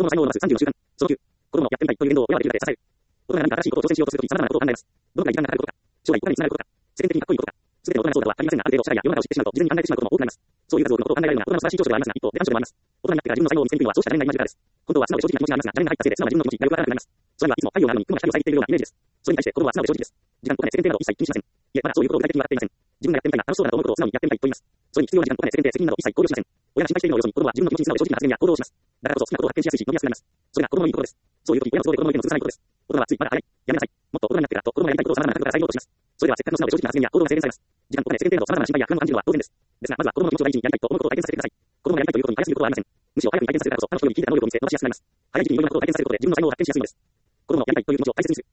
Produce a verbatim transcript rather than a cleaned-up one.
供の才能を伸ばすさんじゅうの習慣。そのきゅう、子供のやってみたいという言動を親はできるだけ支える。大人が何か新しいことを挑戦しようとするとき、様々なことを考えます。どのくらい時間がかかることか、将来お金につながることか、世間的にかっこいいことか、すべての大人の操作はありませんが、ある程度社会や世の中を知ってしまうと、事前に考えてしまうことも多くなります。そういう数多くのことを考えられるのが大人の素晴らしい長所ではありますが、一方で暗所でもあります。大人になってから自分の才能を見つけにくいのは、そうした誰にない今からです。本当は素直で正直な気持ちがありますが、誰が入ったせいで素直な自分の気持ちがよくわからなくなります。それにはいつも太陽があるのに雲が光を遮っているようなイメージです。それに対して子供は素直で正直です。時間とお金、世間体など一切気にしません。いえ、まだそういうことを具体的に分かっていません。自分がやってみたいな、楽しそうだと思うことを素直にやってみたいと言います。それに必要な時間とお金、世間体、責任など一切考慮しません。親が心配しているのをよそに子供は自分の気持ちに素直で正直な発言や行動をします。だからこそ好きなことを発見しやすいし、伸びやすくなります。それが子供のいいところです。そういう時、親の都合で子供の意見を潰さないことです。大人はつい、まだ早い、やめなさい、もっと大人になってからと子供がやりたいことを様々な角度から遮ろうとします。それではせっかくの素直で正直な発言や行動が制限されます。時間とお金、世間体など様々な心配や不安を感じるのは当然です。ですが、まずは子供の気持ちを第一にやりたいと思うことを体験させてください。子供がやりたいということに早すぎることはありません。むしろ早くに体験させるからこそ、他の人より聞いてた能力を見せ、伸ばしやすくなります。早い時期にいろいろなことを体験させることで自分の才能を発見しやすいのです。子供のやりたいという気持ちを大切にする。